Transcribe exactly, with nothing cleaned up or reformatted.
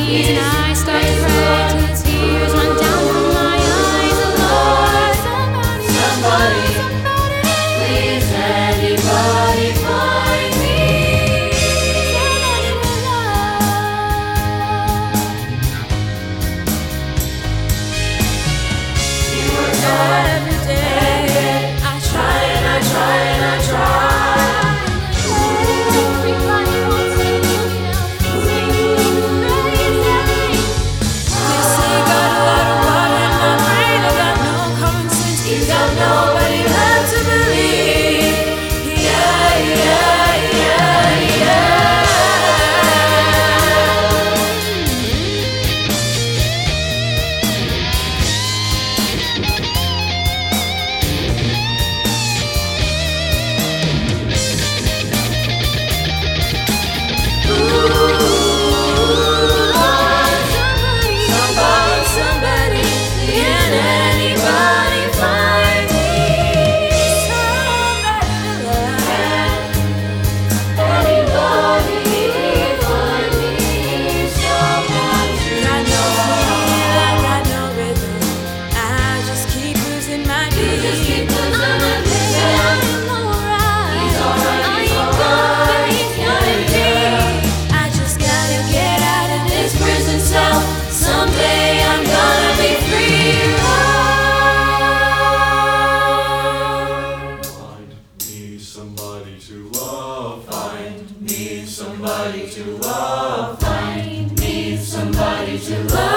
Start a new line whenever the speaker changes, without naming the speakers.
me, and I start to cry till the tears run down from my eyes. Lord, somebody, somebody, please anybody find me somebody to love. You work hard every day. I try and I try and I try. Nobody left to believe. Yeah, yeah, yeah, yeah. Ooh, somebody, somebody, somebody, can anybody find me? Someday I'm gonna be free.
Find me somebody to love. Find me somebody to love. Find me somebody to love.